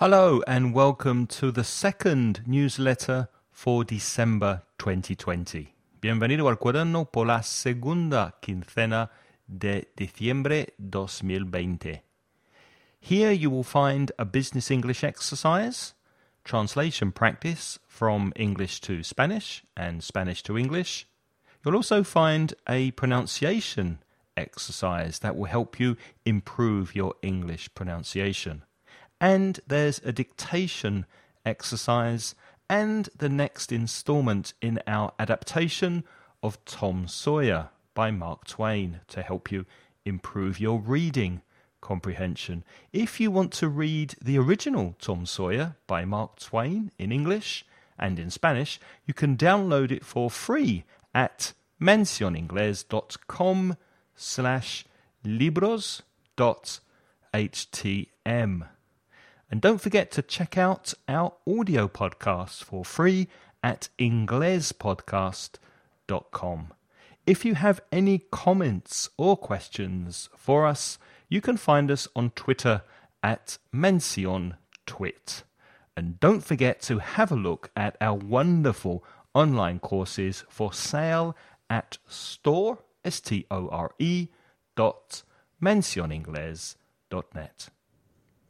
Hello and welcome to the second newsletter for December 2020. Bienvenido al cuaderno por la segunda quincena de diciembre 2020. Here you will find a business English exercise, translation practice from English to Spanish and Spanish to English. You'll also find a pronunciation exercise that will help you improve your English pronunciation. And there's a dictation exercise and the next installment in our adaptation of Tom Sawyer by Mark Twain to help you improve your reading comprehension. If you want to read the original Tom Sawyer by Mark Twain in English and in Spanish, you can download it for free at mencioningles.com/libros.htm. And don't forget to check out our audio podcasts for free at inglespodcast.com. If you have any comments or questions for us, you can find us on Twitter at menciontwit. And don't forget to have a look at our wonderful online courses for sale at store.mencioningles.net.